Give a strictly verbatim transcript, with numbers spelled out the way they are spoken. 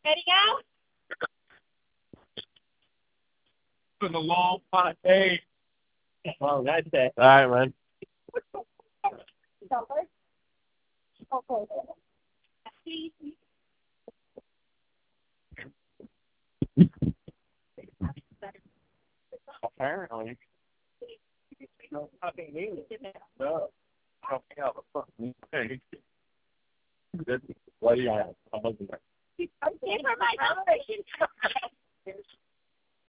Ready, go? It's been a long hot day. Well, that's it. All right, man. Okay. Apparently. No, I can't hear it. No. I don't have a fucking thing. What do you have? I'm looking at. I'm in for my celebration.